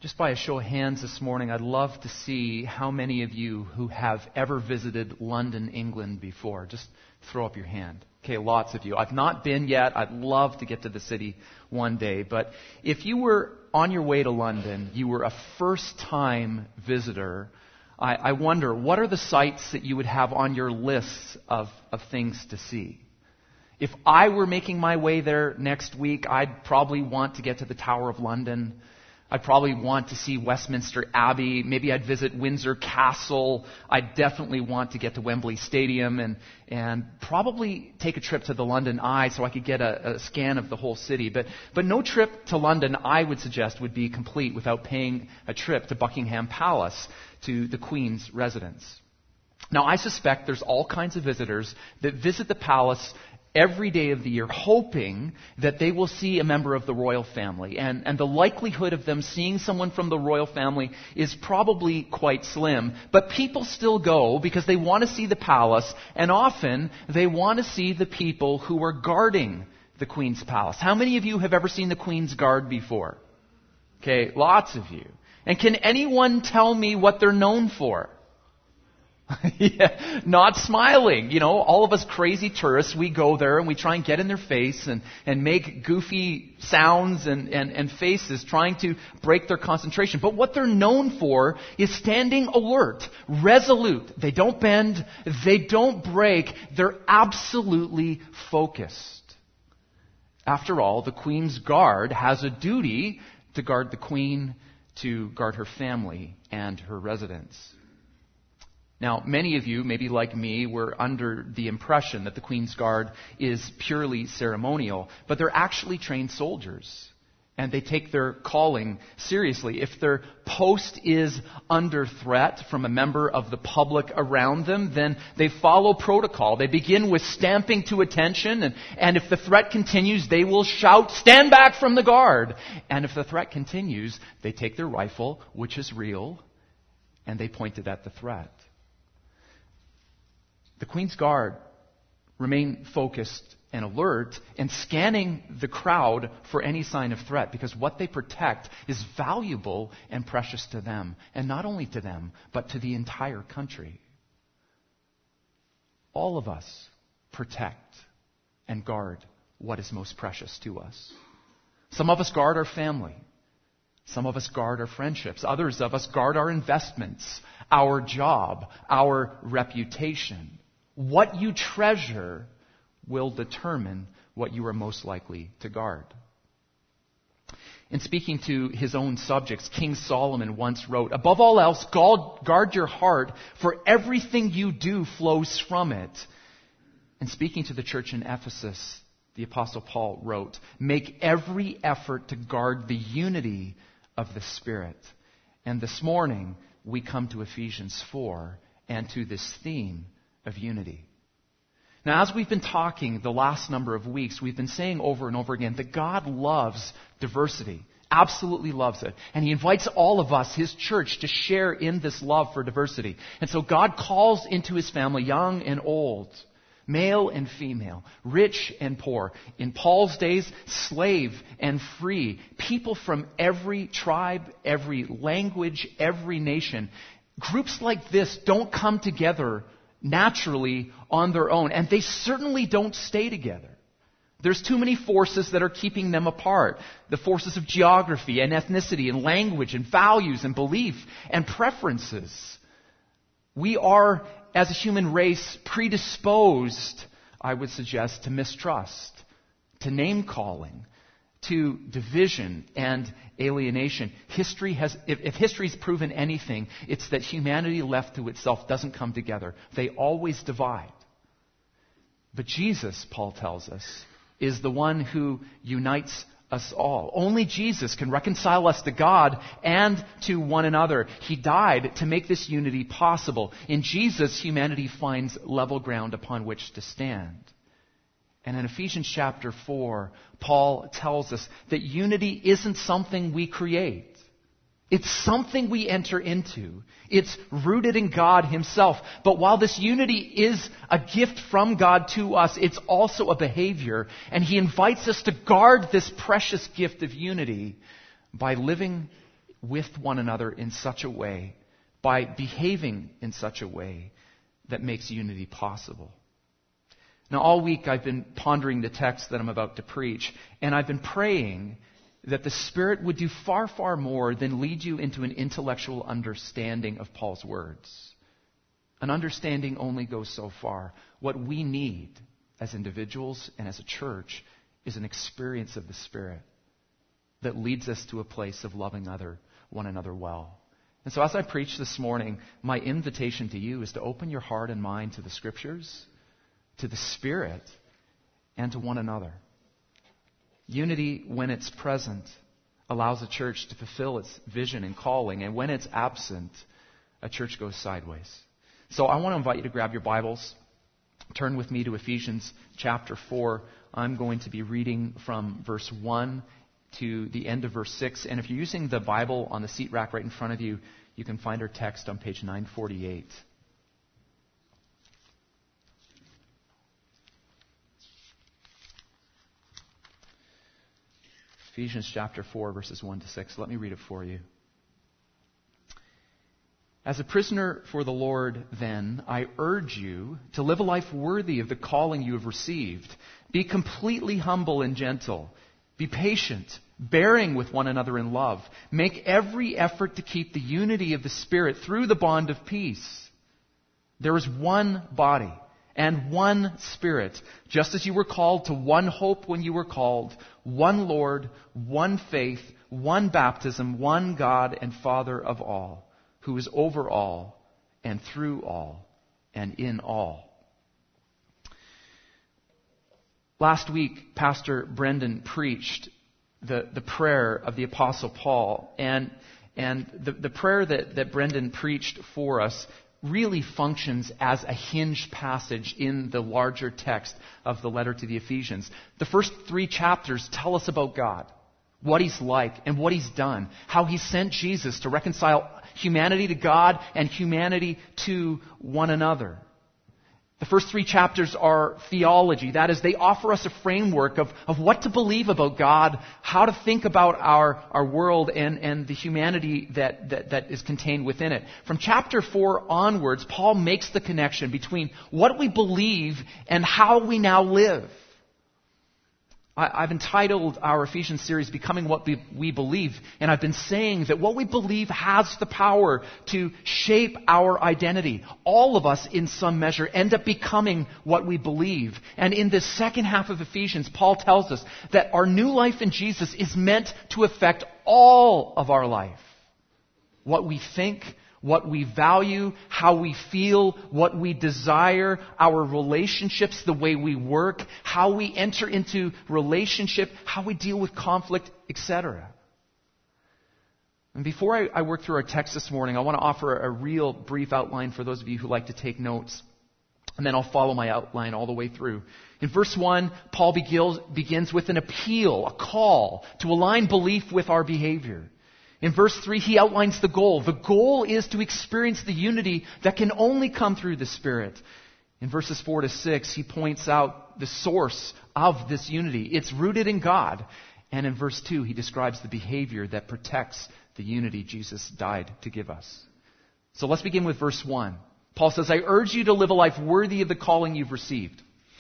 Just by a show of hands this morning, I'd love to see how many of you who have ever visited London, England before. Just throw up your hand. Okay, lots of you. I've not been yet. I'd love to get to the city one day. But if you were on your way to London, you were a first-time visitor, I wonder, what are the sites that you would have on your lists of things to see? If I were making my way there next week, I'd probably want to get to the Tower of London. I'd probably want to see Westminster Abbey. Maybe I'd visit Windsor Castle. I'd definitely want to get to Wembley Stadium and probably take a trip to the London Eye so I could get a scan of the whole city. But no trip to London, I would suggest, would be complete without paying a trip to Buckingham Palace, to the Queen's residence. Now, I suspect there's all kinds of visitors that visit the palace every day of the year, hoping that they will see a member of the royal family. And the likelihood of them seeing someone from the royal family is probably quite slim. But people still go because they want to see the palace, and often they want to see the people who are guarding the Queen's palace. How many of you have ever seen the Queen's Guard before? Okay, lots of you. And can anyone tell me what they're known for? Yeah, not smiling. You know, all of us crazy tourists, we go there and we try and get in their face and make goofy sounds and faces trying to break their concentration. But what they're known for is standing alert, resolute. They don't bend, they don't break, they're absolutely focused. After all, the Queen's Guard has a duty to guard the Queen, to guard her family and her residence. Now, many of you, maybe like me, were under the impression that the Queen's Guard is purely ceremonial, but they're actually trained soldiers, and they take their calling seriously. If their post is under threat from a member of the public around them, then they follow protocol. They begin with stamping to attention, and if the threat continues, they will shout, "Stand back from the guard!" And if the threat continues, they take their rifle, which is real, and they point it at the threat. The Queen's Guard remain focused and alert and scanning the crowd for any sign of threat, because what they protect is valuable and precious to them. And not only to them, but to the entire country. All of us protect and guard what is most precious to us. Some of us guard our family. Some of us guard our friendships. Others of us guard our investments, our job, our reputation. What you treasure will determine what you are most likely to guard. In speaking to his own subjects, King Solomon once wrote, "Above all else, guard your heart, for everything you do flows from it." And speaking to the church in Ephesus, the Apostle Paul wrote, "Make every effort to guard the unity of the Spirit." And this morning, we come to Ephesians 4 and to this theme of unity. Now, as we've been talking the last number of weeks, we've been saying over and over again that God loves diversity, absolutely loves it. And He invites all of us, His church, to share in this love for diversity. And so God calls into His family young and old, male and female, rich and poor. In Paul's days, slave and free, people from every tribe, every language, every nation. Groups like this don't come together naturally on their own, and they certainly don't stay together. There's too many forces that are keeping them apart. The forces of geography and ethnicity and language and values and belief and preferences. We are, as a human race, predisposed, I would suggest, to mistrust, to name-calling, to division and alienation. If history's proven anything, it's that humanity left to itself doesn't come together. They always divide. But Jesus, Paul tells us, is the one who unites us all. Only Jesus can reconcile us to God and to one another. He died to make this unity possible. In Jesus, humanity finds level ground upon which to stand. And in Ephesians chapter 4, Paul tells us that unity isn't something we create. It's something we enter into. It's rooted in God Himself. But while this unity is a gift from God to us, it's also a behavior. And He invites us to guard this precious gift of unity by living with one another in such a way, by behaving in such a way that makes unity possible. Now, all week I've been pondering the text that I'm about to preach, and I've been praying that the Spirit would do far, far more than lead you into an intellectual understanding of Paul's words. An understanding only goes so far. What we need as individuals and as a church is an experience of the Spirit that leads us to a place of loving one another well. And so as I preach this morning, my invitation to you is to open your heart and mind to the Scriptures, to the Spirit, and to one another. Unity, when it's present, allows a church to fulfill its vision and calling. And when it's absent, a church goes sideways. So I want to invite you to grab your Bibles. Turn with me to Ephesians chapter 4. I'm going to be reading from verse 1 to the end of verse 6. And if you're using the Bible on the seat rack right in front of you, you can find our text on page 948. Ephesians chapter 4, verses 1 to 6. Let me read it for you. As a prisoner for the Lord, then, I urge you to live a life worthy of the calling you have received. Be completely humble and gentle. Be patient, bearing with one another in love. Make every effort to keep the unity of the Spirit through the bond of peace. There is one body and one Spirit, just as you were called to one hope when you were called, one Lord, one faith, one baptism, one God and Father of all, who is over all and through all and in all. Last week, Pastor Brendan preached the prayer of the Apostle Paul, and the prayer that Brendan preached for us really functions as a hinge passage in the larger text of the letter to the Ephesians. The first 3 chapters tell us about God, what He's like and what He's done, how He sent Jesus to reconcile humanity to God and humanity to one another. The first 3 chapters are theology. That is, they offer us a framework of what to believe about God, how to think about our world and the humanity that is contained within it. From chapter 4 onwards, Paul makes the connection between what we believe and how we now live. I've entitled our Ephesians series, Becoming What We Believe, and I've been saying that what we believe has the power to shape our identity. All of us, in some measure, end up becoming what we believe. And in this second half of Ephesians, Paul tells us that our new life in Jesus is meant to affect all of our life. What we think, what we value, how we feel, what we desire, our relationships, the way we work, how we enter into relationship, how we deal with conflict, etc. And before I work through our text this morning, I want to offer a real brief outline for those of you who like to take notes. And then I'll follow my outline all the way through. In verse 1, Paul begins with an appeal, a call to align belief with our behavior. In verse 3, he outlines the goal. The goal is to experience the unity that can only come through the Spirit. In verses 4 to 6, he points out the source of this unity. It's rooted in God. And in verse 2, he describes the behavior that protects the unity Jesus died to give us. So let's begin with verse 1. Paul says, I urge you to live a life worthy of the calling you've received.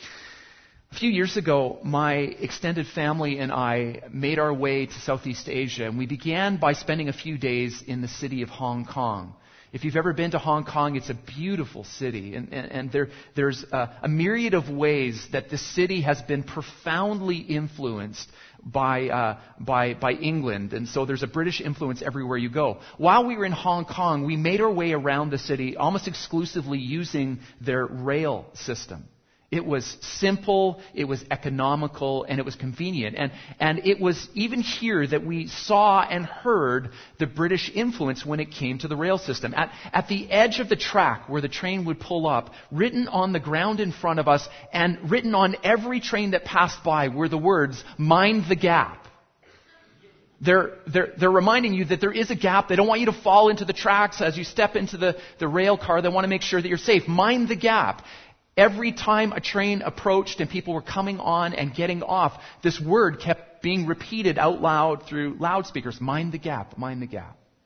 A few years ago, my extended family and I made our way to Southeast Asia, and we began by spending a few days in the city of Hong Kong. If you've ever been to Hong Kong, it's a beautiful city, and there's a myriad of ways that the city has been profoundly influenced by England, and so there's a British influence everywhere you go. While we were in Hong Kong, we made our way around the city almost exclusively using their rail system. It was simple, it was economical, and it was convenient. And it was even here that we saw and heard the British influence when it came to the rail system. At the edge of the track where the train would pull up, written on the ground in front of us and written on every train that passed by were the words, "Mind the gap." They're reminding you that there is a gap. They don't want you to fall into the tracks as you step into the rail car. They want to make sure that you're safe. Mind the gap. Every time a train approached and people were coming on and getting off, this word kept being repeated out loud through loudspeakers. Mind the gap, mind the gap.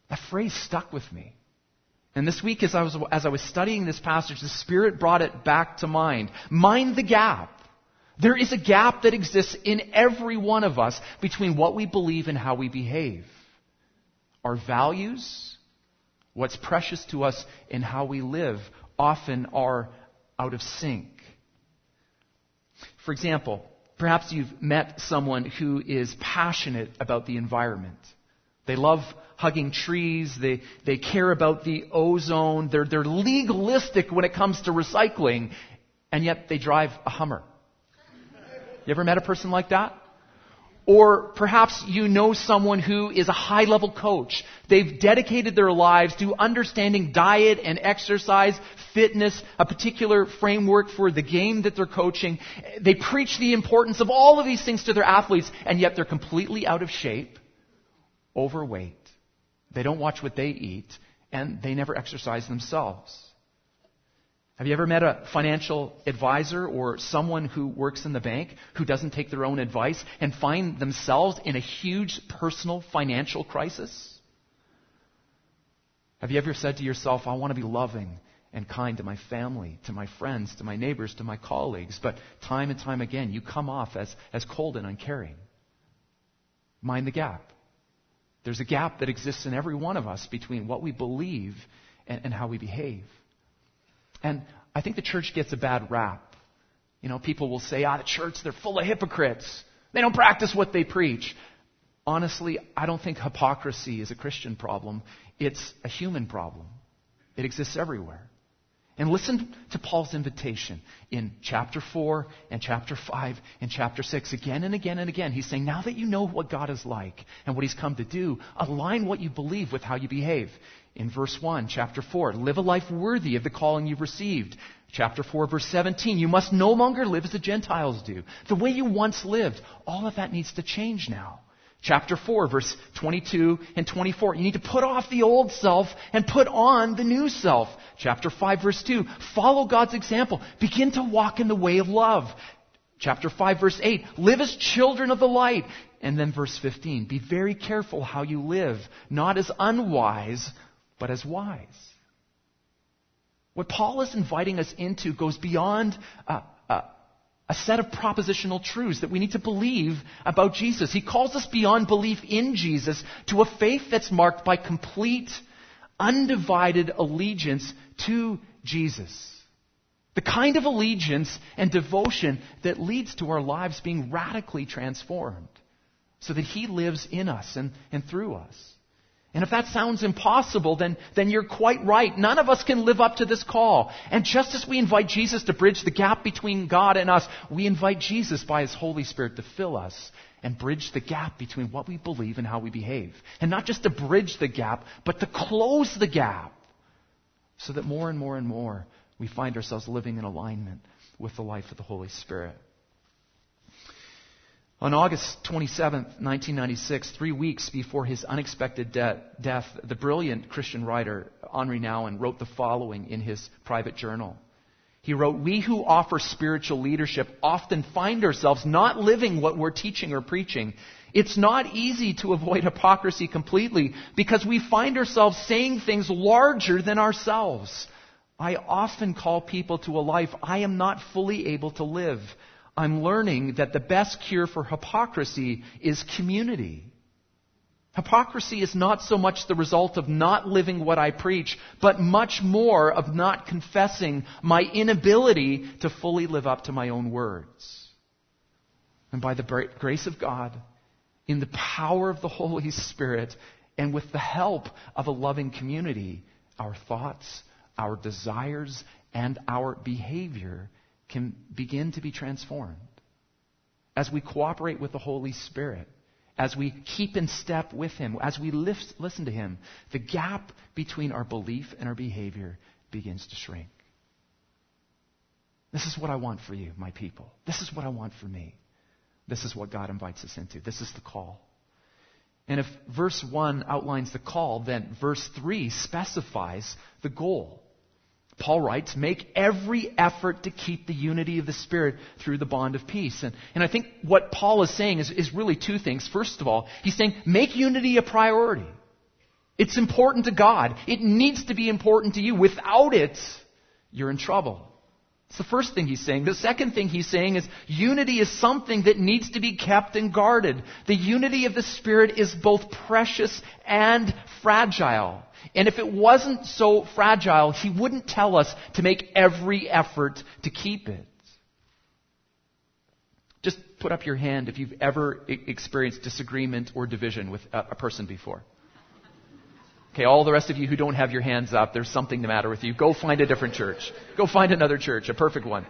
That phrase stuck with me. And this week, as I was studying this passage, the Spirit brought it back to mind. Mind the gap. There is a gap that exists in every one of us between what we believe and how we behave. Our values, what's precious to us in how we live, often are out of sync. For example, perhaps you've met someone who is passionate about the environment. They love hugging trees. They care about the ozone. They're legalistic when it comes to recycling, and yet they drive a Hummer. You ever met a person like that? Or perhaps you know someone who is a high-level coach. They've dedicated their lives to understanding diet and exercise, fitness, a particular framework for the game that they're coaching. They preach the importance of all of these things to their athletes, and yet they're completely out of shape, overweight. They don't watch what they eat, and they never exercise themselves. Have you ever met a financial advisor or someone who works in the bank who doesn't take their own advice and find themselves in a huge personal financial crisis? Have you ever said to yourself, I want to be loving and kind to my family, to my friends, to my neighbors, to my colleagues, but time and time again you come off as cold and uncaring? Mind the gap. There's a gap that exists in every one of us between what we believe and how we behave. And I think the church gets a bad rap. You know, people will say, the church, they're full of hypocrites. They don't practice what they preach. Honestly, I don't think hypocrisy is a Christian problem. It's a human problem. It exists everywhere. And listen to Paul's invitation in chapter 4 and chapter 5 and chapter 6 again and again and again. He's saying, now that you know what God is like and what He's come to do, align what you believe with how you behave. In verse 1, chapter 4, live a life worthy of the calling you've received. Chapter 4, verse 17, you must no longer live as the Gentiles do. The way you once lived, all of that needs to change now. Chapter 4, verse 22 and 24, you need to put off the old self and put on the new self. Chapter 5, verse 2, follow God's example. Begin to walk in the way of love. Chapter 5, verse 8, live as children of the light. And then verse 15, be very careful how you live, not as unwise, but as wise. What Paul is inviting us into goes beyond a set of propositional truths that we need to believe about Jesus. He calls us beyond belief in Jesus to a faith that's marked by complete, undivided allegiance to Jesus. The kind of allegiance and devotion that leads to our lives being radically transformed so that He lives in us and through us. And if that sounds impossible, then you're quite right. None of us can live up to this call. And just as we invite Jesus to bridge the gap between God and us, we invite Jesus by His Holy Spirit to fill us and bridge the gap between what we believe and how we behave. And not just to bridge the gap, but to close the gap so that more and more and more we find ourselves living in alignment with the life of the Holy Spirit. On August 27, 1996, 3 weeks before his unexpected death, the brilliant Christian writer Henri Nouwen wrote the following in his private journal. He wrote, we who offer spiritual leadership often find ourselves not living what we're teaching or preaching. It's not easy to avoid hypocrisy completely because we find ourselves saying things larger than ourselves. I often call people to a life I am not fully able to live. I'm learning that the best cure for hypocrisy is community. Hypocrisy is not so much the result of not living what I preach, but much more of not confessing my inability to fully live up to my own words. And by the grace of God, in the power of the Holy Spirit, and with the help of a loving community, our thoughts, our desires, and our behavior can begin to be transformed. As we cooperate with the Holy Spirit, as we keep in step with Him, as we listen to Him, the gap between our belief and our behavior begins to shrink. This is what I want for you, my people. This is what I want for me. This is what God invites us into. This is the call. And if verse 1 outlines the call, then verse 3 specifies the goal. Paul writes, make every effort to keep the unity of the Spirit through the bond of peace. And I think what Paul is saying is really two things. First of all, he's saying, make unity a priority. It's important to God. It needs to be important to you. Without it, you're in trouble. It's the first thing he's saying. The second thing he's saying is unity is something that needs to be kept and guarded. The unity of the Spirit is both precious and fragile. And if it wasn't so fragile, he wouldn't tell us to make every effort to keep it. Just put up your hand if you've ever experienced disagreement or division with a person before. Okay, all the rest of you who don't have your hands up, there's something the matter with you. Go find a different church. Go find another church, a perfect one.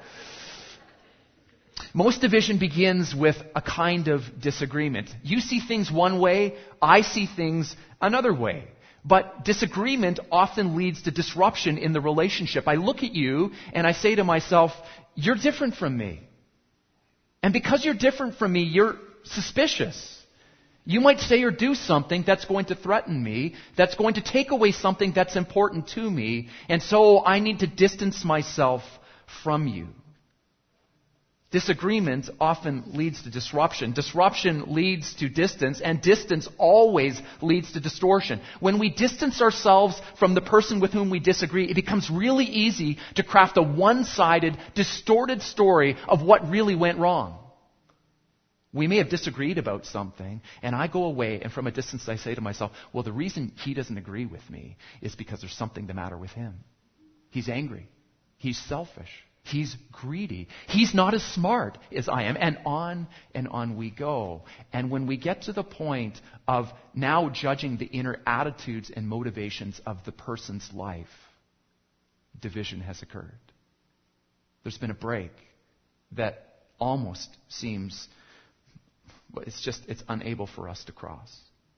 Most division begins with a kind of disagreement. You see things one way, I see things another way. But disagreement often leads to disruption in the relationship. I look at you and I say to myself, you're different from me. And because you're different from me, you're suspicious. You might say or do something that's going to threaten me, that's going to take away something that's important to me, and so I need to distance myself from you. Disagreement often leads to disruption. Disruption leads to distance, and distance always leads to distortion. When we distance ourselves from the person with whom we disagree, it becomes really easy to craft a one-sided, distorted story of what really went wrong. We may have disagreed about something, and I go away, and from a distance I say to myself, well, the reason he doesn't agree with me is because there's something the matter with him. He's angry. He's selfish. He's greedy. He's not as smart as I am. And on we go. And when we get to the point of now judging the inner attitudes and motivations of the person's life, division has occurred. There's been a break that almost seems... It's unable for us to cross.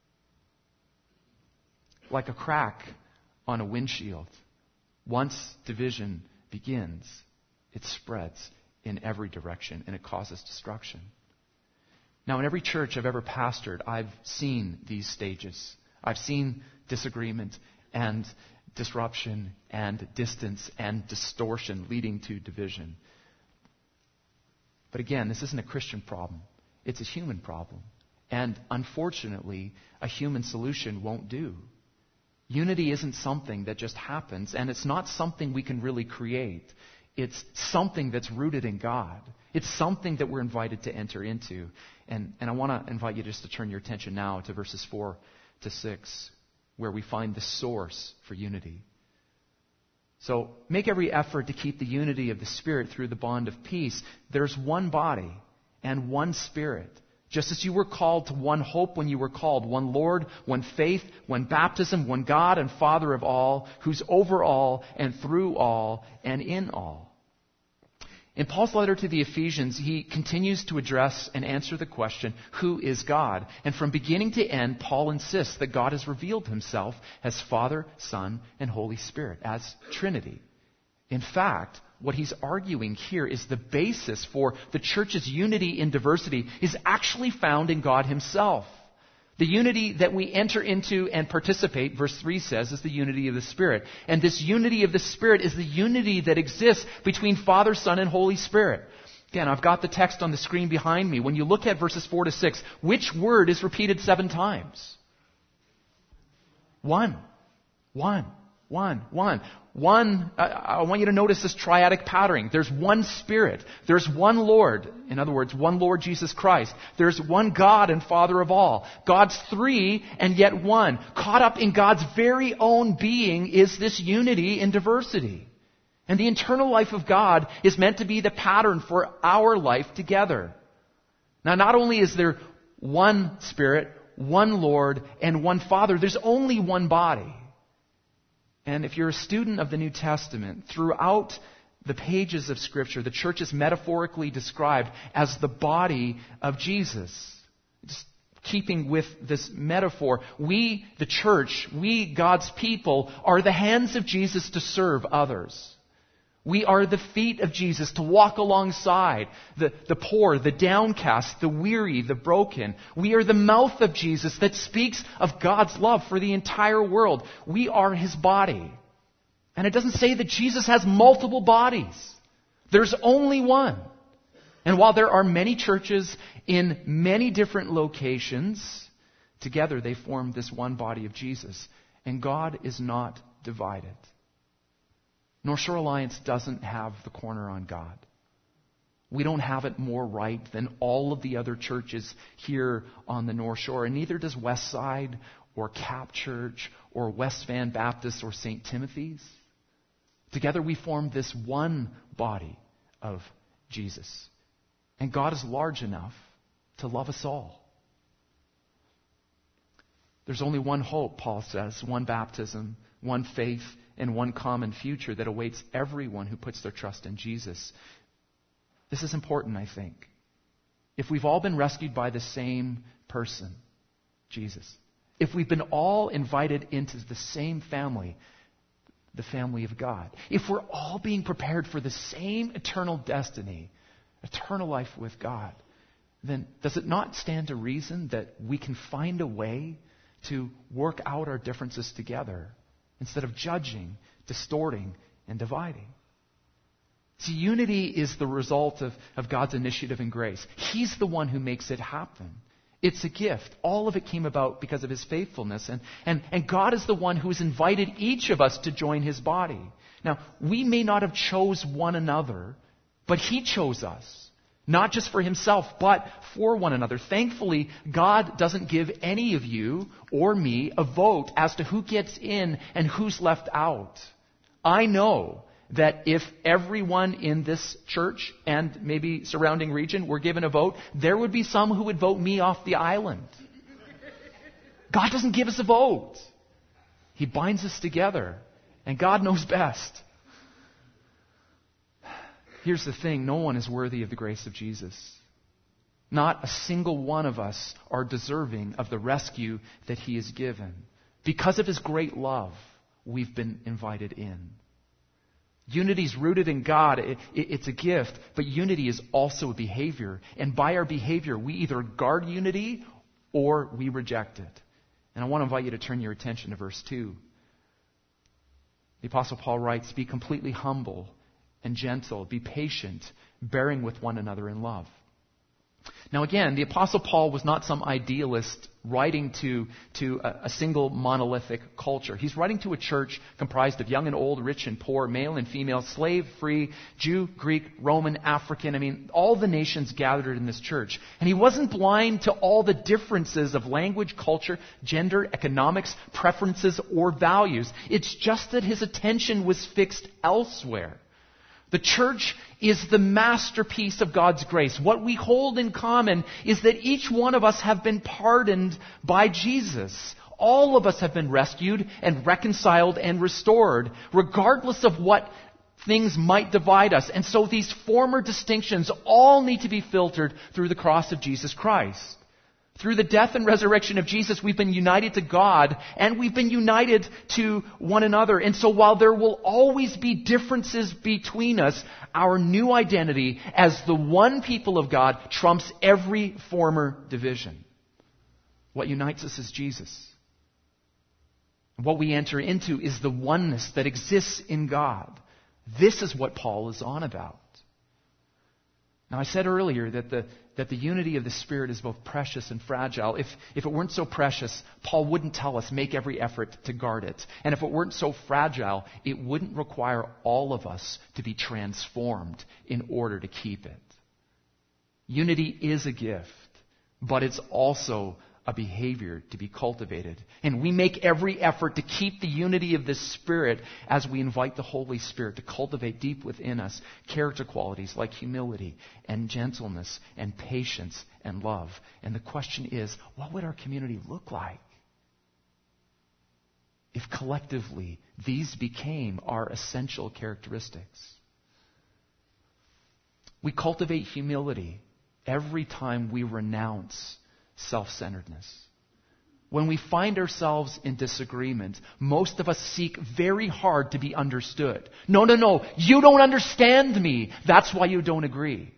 Like a crack on a windshield. Once division begins, it spreads in every direction and it causes destruction. Now, in every church I've ever pastored, I've seen these stages. I've seen disagreement and disruption and distance and distortion leading to division. But again, this isn't a Christian problem. It's a human problem. And unfortunately, a human solution won't do. Unity isn't something that just happens, and it's not something we can really create. It's something that's rooted in God. It's something that we're invited to enter into. And I want to invite you just to turn your attention now to verses 4 to 6, where we find the source for unity. So, make every effort to keep the unity of the Spirit through the bond of peace. There's one body and one Spirit. Just as you were called to one hope when you were called, one Lord, one faith, one baptism, one God and Father of all, who's over all and through all and in all. In Paul's letter to the Ephesians, he continues to address and answer the question, who is God? And from beginning to end, Paul insists that God has revealed himself as Father, Son, and Holy Spirit, as Trinity. In fact, what he's arguing here is the basis for the church's unity in diversity is actually found in God himself. The unity that we enter into and participate, verse 3 says, is the unity of the Spirit. And this unity of the Spirit is the unity that exists between Father, Son, and Holy Spirit. Again, I've got the text on the screen behind me. When you look at verses 4 to 6, which word is repeated 7 times? One. I want you to notice this triadic pattern. There's one Spirit. There's one Lord. In other words, one Lord Jesus Christ. There's one God and Father of all. God's three and yet one. Caught up in God's very own being is this unity in diversity. And the eternal life of God is meant to be the pattern for our life together. Now, not only is there one Spirit, one Lord, and one Father, there's only one body. And if you're a student of the New Testament, throughout the pages of Scripture, the church is metaphorically described as the body of Jesus. Just keeping with this metaphor, we, the church, we, God's people, are the hands of Jesus to serve others. We are the feet of Jesus to walk alongside the poor, the downcast, the weary, the broken. We are the mouth of Jesus that speaks of God's love for the entire world. We are His body. And it doesn't say that Jesus has multiple bodies. There's only one. And while there are many churches in many different locations, together they form this one body of Jesus. and God is not divided. North Shore Alliance doesn't have the corner on God. We don't have it more right than all of the other churches here on the North Shore, and neither does Westside or Cap Church or West Van Baptist or St. Timothy's. Together we form this one body of Jesus. And God is large enough to love us all. There's only one hope, Paul says, one baptism, one faith, and one common future that awaits everyone who puts their trust in Jesus. This is important, I think. If we've all been rescued by the same person, Jesus, if we've been all invited into the same family, the family of God, if we're all being prepared for the same eternal destiny, eternal life with God, then does it not stand to reason that we can find a way to work out our differences together instead of judging, distorting, and dividing? See, unity is the result of God's initiative and grace. He's the one who makes it happen. It's a gift. All of it came about because of His faithfulness. And God is the one who has invited each of us to join His body. Now, we may not have chose one another, but He chose us. Not just for Himself, but for one another. Thankfully, God doesn't give any of you or me a vote as to who gets in and who's left out. I know that if everyone in this church and maybe surrounding region were given a vote, there would be some who would vote me off the island. God doesn't give us a vote. He binds us together, and God knows best. Here's the thing, no one is worthy of the grace of Jesus. Not a single one of us are deserving of the rescue that He has given. Because of His great love, we've been invited in. Unity is rooted in God. It's a gift, but unity is also a behavior. And by our behavior, we either guard unity or we reject it. And I want to invite you to turn your attention to verse 2. The Apostle Paul writes, "Be completely humble and gentle. Be patient, bearing with one another in love." Now again, the Apostle Paul was not some idealist writing to a single monolithic culture. He's writing to a church comprised of young and old, rich and poor, male and female, slave, free, Jew, Greek, Roman, African. All the nations gathered in this church. And he wasn't blind to all the differences of language, culture, gender, economics, preferences, or values. It's just that his attention was fixed elsewhere. The church is the masterpiece of God's grace. What we hold in common is that each one of us have been pardoned by Jesus. All of us have been rescued and reconciled and restored, regardless of what things might divide us. And so these former distinctions all need to be filtered through the cross of Jesus Christ. Through the death and resurrection of Jesus, we've been united to God and we've been united to one another. And so while there will always be differences between us, our new identity as the one people of God trumps every former division. What unites us is Jesus. What we enter into is the oneness that exists in God. This is what Paul is on about. Now, I said earlier that the unity of the Spirit is both precious and fragile. If it weren't so precious, Paul wouldn't tell us, make every effort to guard it. And if it weren't so fragile, it wouldn't require all of us to be transformed in order to keep it. Unity is a gift, but it's also a behavior to be cultivated. And we make every effort to keep the unity of the Spirit as we invite the Holy Spirit to cultivate deep within us character qualities like humility and gentleness and patience and love. And the question is, what would our community look like if collectively these became our essential characteristics? We cultivate humility every time we renounce self-centeredness. When we find ourselves in disagreement, most of us seek very hard to be understood. No, you don't understand me. That's why you don't agree.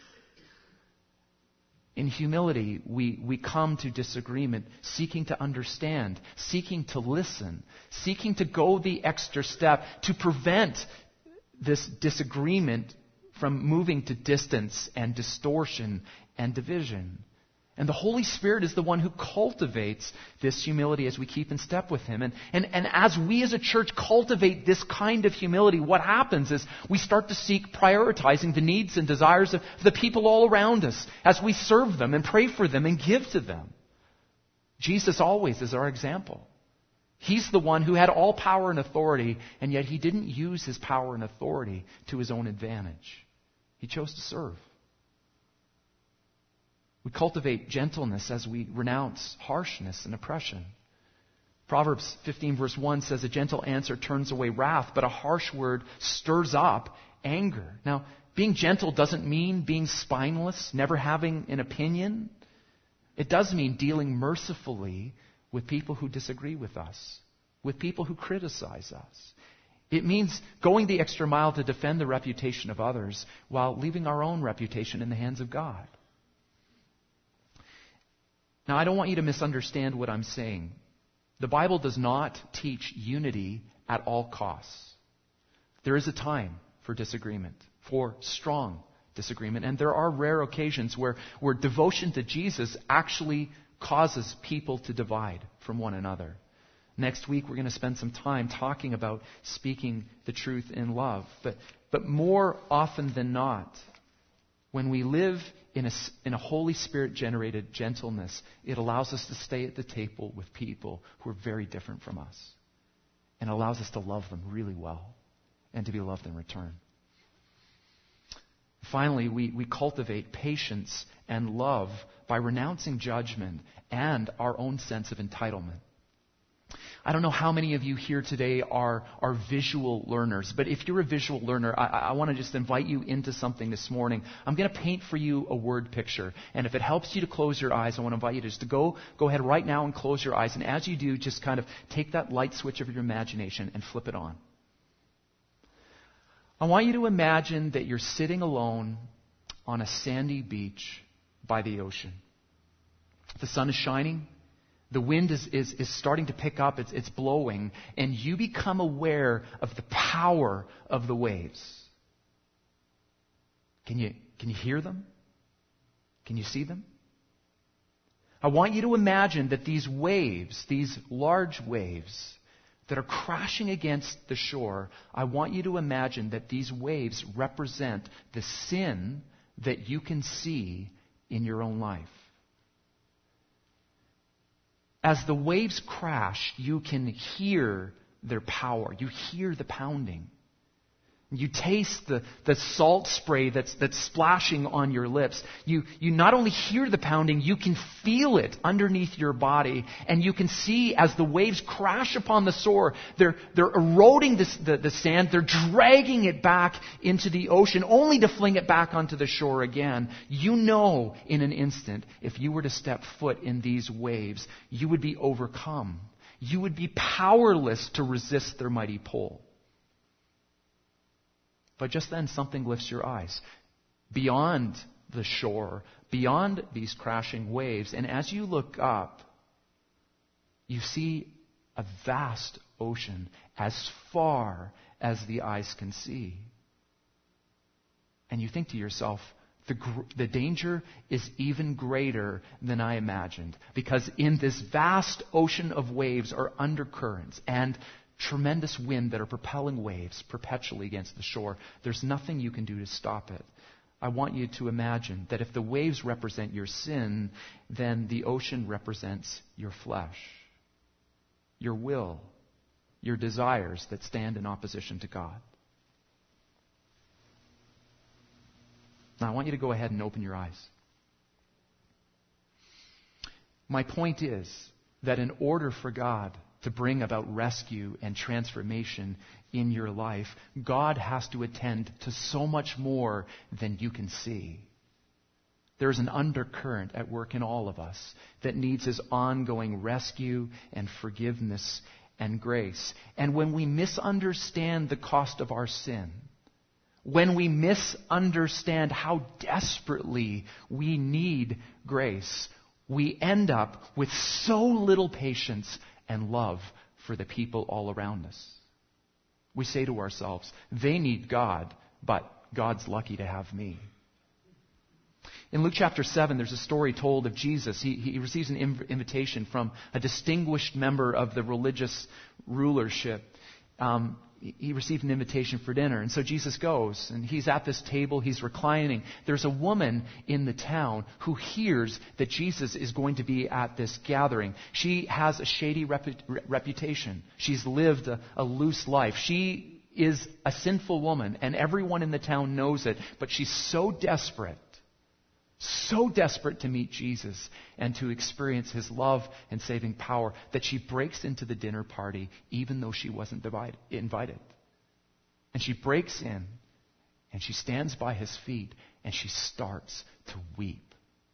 In humility, we come to disagreement seeking to understand, seeking to listen, seeking to go the extra step to prevent this disagreement from moving to distance and distortion and division. And the Holy Spirit is the one who cultivates this humility as we keep in step with Him. And as we as a church cultivate this kind of humility, what happens is we start to seek prioritizing the needs and desires of the people all around us as we serve them and pray for them and give to them. Jesus always is our example. He's the one who had all power and authority, and yet He didn't use His power and authority to His own advantage. He chose to serve. We cultivate gentleness as we renounce harshness and oppression. Proverbs 15 verse 1 says, a gentle answer turns away wrath, but a harsh word stirs up anger. Now, being gentle doesn't mean being spineless, never having an opinion. It does mean dealing mercifully with people who disagree with us, with people who criticize us. It means going the extra mile to defend the reputation of others while leaving our own reputation in the hands of God. Now, I don't want you to misunderstand what I'm saying. The Bible does not teach unity at all costs. There is a time for disagreement, for strong disagreement, and there are rare occasions where devotion to Jesus actually causes people to divide from one another. Next week, we're going to spend some time talking about speaking the truth in love. But more often than not, when we live in a Holy Spirit-generated gentleness, it allows us to stay at the table with people who are very different from us. And allows us to love them really well and to be loved in return. Finally, we cultivate patience and love by renouncing judgment and our own sense of entitlement. I don't know how many of you here today are visual learners, but if you're a visual learner, I want to just invite you into something this morning. I'm going to paint for you a word picture, and if it helps you to close your eyes, I want to invite you just to go ahead right now and close your eyes, and as you do, just kind of take that light switch of your imagination and flip it on. I want you to imagine that you're sitting alone on a sandy beach by the ocean. The sun is shining. The wind is starting to pick up. It's blowing. And you become aware of the power of the waves. Can you hear them? Can you see them? I want you to imagine that these waves, these large waves that are crashing against the shore, I want you to imagine that these waves represent the sin that you can see in your own life. As the waves crash, you can hear their power. You hear the pounding. You taste the salt spray that's splashing on your lips. You not only hear the pounding, you can feel it underneath your body. And you can see as the waves crash upon the shore, they're eroding the sand. They're dragging it back into the ocean, only to fling it back onto the shore again. You know in an instant, if you were to step foot in these waves, you would be overcome. You would be powerless to resist their mighty pull. But just then something lifts your eyes beyond the shore, beyond these crashing waves. And as you look up, you see a vast ocean as far as the eyes can see. And you think to yourself, the danger is even greater than I imagined. Because in this vast ocean of waves are undercurrents and tremendous wind that are propelling waves perpetually against the shore. There's nothing you can do to stop it. I want you to imagine that if the waves represent your sin, then the ocean represents your flesh, your will, your desires that stand in opposition to God. Now, I want you to go ahead and open your eyes. My point is that in order for God to bring about rescue and transformation in your life, God has to attend to so much more than you can see. There's an undercurrent at work in all of us that needs His ongoing rescue and forgiveness and grace. And when we misunderstand the cost of our sin, when we misunderstand how desperately we need grace, we end up with so little patience and love for the people all around us. We say to ourselves, they need God, but God's lucky to have me. In Luke chapter 7, there's a story told of Jesus. He receives an invitation from a distinguished member of the religious rulership. He received an invitation for dinner. And so Jesus goes, and he's at this table, he's reclining. There's a woman in the town who hears that Jesus is going to be at this gathering. She has a shady reputation. She's lived a loose life. She is a sinful woman, and everyone in the town knows it, but she's so desperate to meet Jesus and to experience his love and saving power that she breaks into the dinner party even though she wasn't invited. And she breaks in and she stands by his feet and she starts to weep.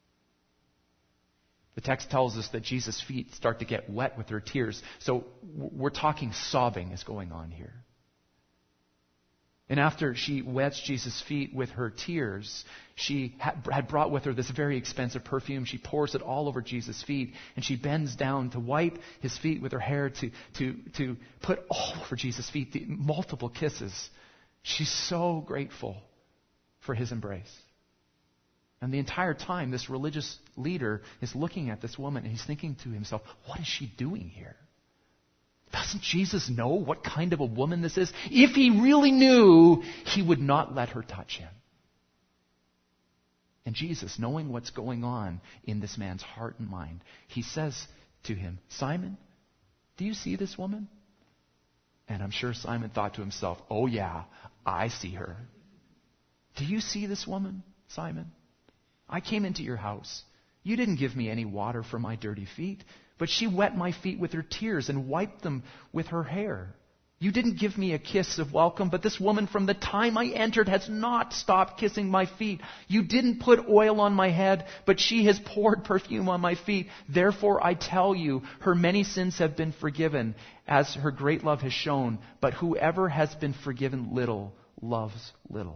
The text tells us that Jesus' feet start to get wet with her tears. So we're talking sobbing is going on here. And after she wets Jesus' feet with her tears, she had brought with her this very expensive perfume. She pours it all over Jesus' feet, and she bends down to wipe his feet with her hair to put all over Jesus' feet, the multiple kisses. She's so grateful for his embrace. And the entire time, this religious leader is looking at this woman, and he's thinking to himself, what is she doing here? Doesn't Jesus know what kind of a woman this is? If he really knew, he would not let her touch him. And Jesus, knowing what's going on in this man's heart and mind, he says to him, Simon, do you see this woman? And I'm sure Simon thought to himself, oh yeah, I see her. Do you see this woman, Simon? I came into your house. You didn't give me any water for my dirty feet, but she wet my feet with her tears and wiped them with her hair. You didn't give me a kiss of welcome, but this woman from the time I entered has not stopped kissing my feet. You didn't put oil on my head, but she has poured perfume on my feet. Therefore I tell you, her many sins have been forgiven, as her great love has shown. But whoever has been forgiven little loves little.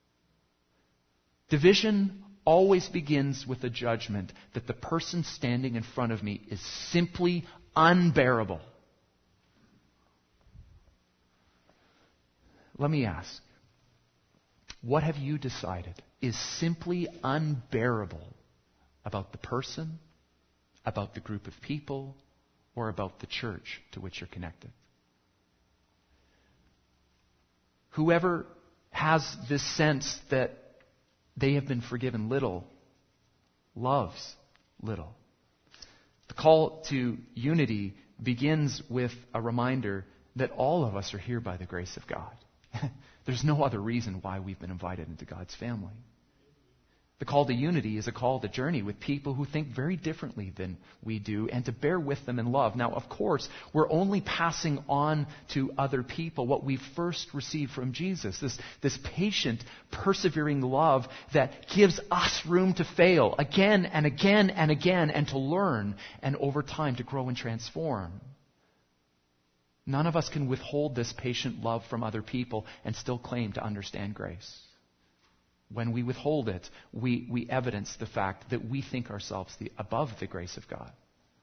Division always begins with a judgment that the person standing in front of me is simply unbearable. Let me ask, what have you decided is simply unbearable about the person, about the group of people, or about the church to which you're connected? Whoever has this sense that they have been forgiven little, loves little. The call to unity begins with a reminder that all of us are here by the grace of God. There's no other reason why we've been invited into God's family. The call to unity is a call to journey with people who think very differently than we do and to bear with them in love. Now, of course, we're only passing on to other people what we first received from Jesus, this patient, persevering love that gives us room to fail again and again and again and to learn and over time to grow and transform. None of us can withhold this patient love from other people and still claim to understand grace. When we withhold it, we evidence the fact that we think ourselves above the grace of God.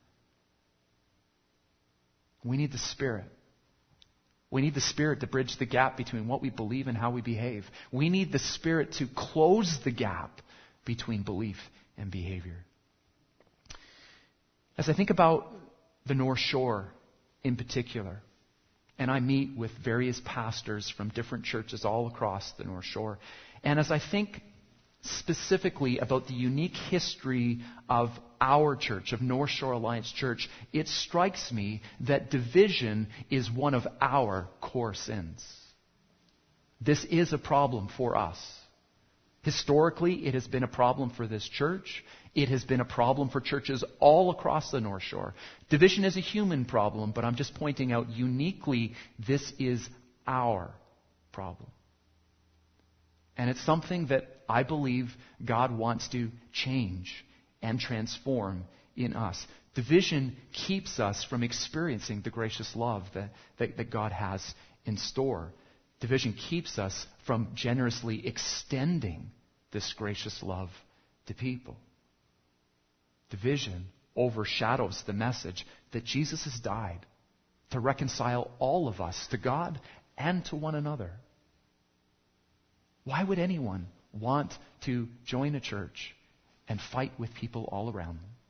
We need the Spirit. We need the Spirit to bridge the gap between what we believe and how we behave. We need the Spirit to close the gap between belief and behavior. As I think about the North Shore in particular, and I meet with various pastors from different churches all across the North Shore, and as I think specifically about the unique history of our church, of North Shore Alliance Church, it strikes me that division is one of our core sins. This is a problem for us. Historically, it has been a problem for this church. It has been a problem for churches all across the North Shore. Division is a human problem, but I'm just pointing out uniquely this is our problem. And it's something that I believe God wants to change and transform in us. Division keeps us from experiencing the gracious love that God has in store. Division keeps us from generously extending this gracious love to people. Division overshadows the message that Jesus has died to reconcile all of us to God and to one another. Why would anyone want to join a church and fight with people all around them.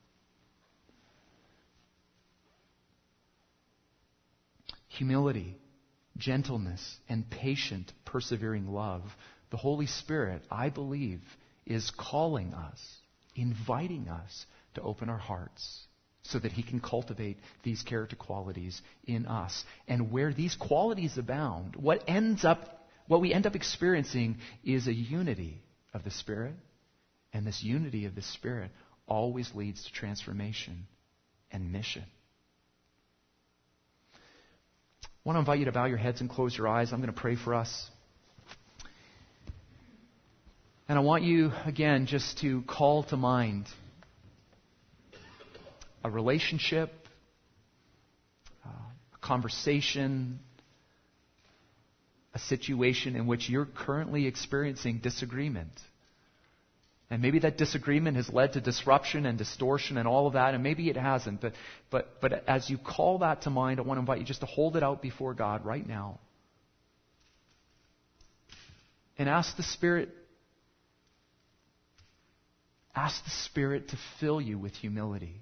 Humility, gentleness, and patient, persevering love. The Holy Spirit, I believe, is calling us, inviting us to open our hearts so that He can cultivate these character qualities in us. And where these qualities abound, what we end up experiencing is a unity of the Spirit. And this unity of the Spirit always leads to transformation and mission. I want to invite you to bow your heads and close your eyes. I'm going to pray for us. And I want you, again, just to call to mind a relationship, a conversation, a situation in which you're currently experiencing disagreement. And maybe that disagreement has led to disruption and distortion and all of that, and maybe it hasn't. But as you call that to mind, I want to invite you just to hold it out before God right now. And ask the Spirit to fill you with humility.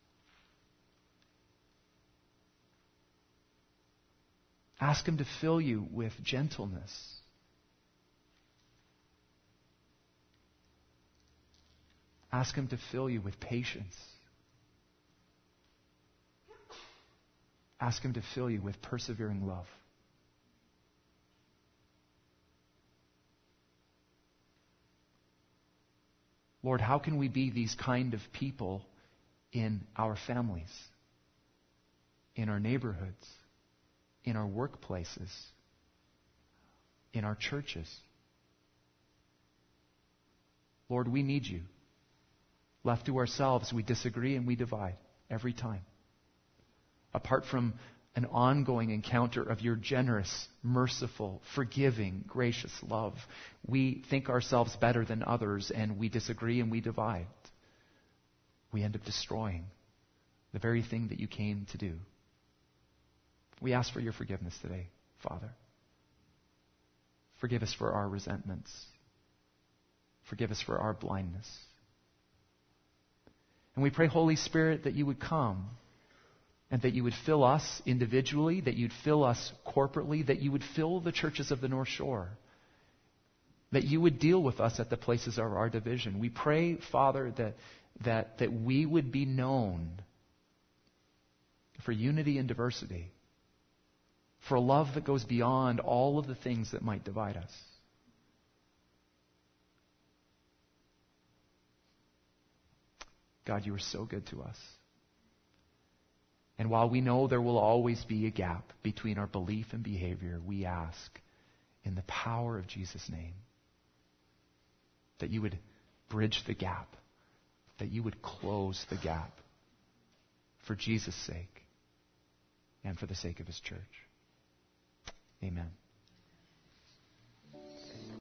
Ask Him to fill you with gentleness. Ask Him to fill you with patience. Ask Him to fill you with persevering love. Lord, how can we be these kind of people in our families, in our neighborhoods, in our workplaces, in our churches? Lord, we need You. Left to ourselves, we disagree and we divide every time. Apart from an ongoing encounter of Your generous, merciful, forgiving, gracious love, we think ourselves better than others and we disagree and we divide. We end up destroying the very thing that You came to do. We ask for Your forgiveness today, Father. Forgive us for our resentments. Forgive us for our blindness. And we pray, Holy Spirit, that You would come and that You would fill us individually, that You'd fill us corporately, that You would fill the churches of the North Shore, that You would deal with us at the places of our division. We pray, Father, that we would be known for unity and diversity, for a love that goes beyond all of the things that might divide us. God, You are so good to us. And while we know there will always be a gap between our belief and behavior, we ask in the power of Jesus' name that You would bridge the gap, that You would close the gap for Jesus' sake and for the sake of His church. Amen.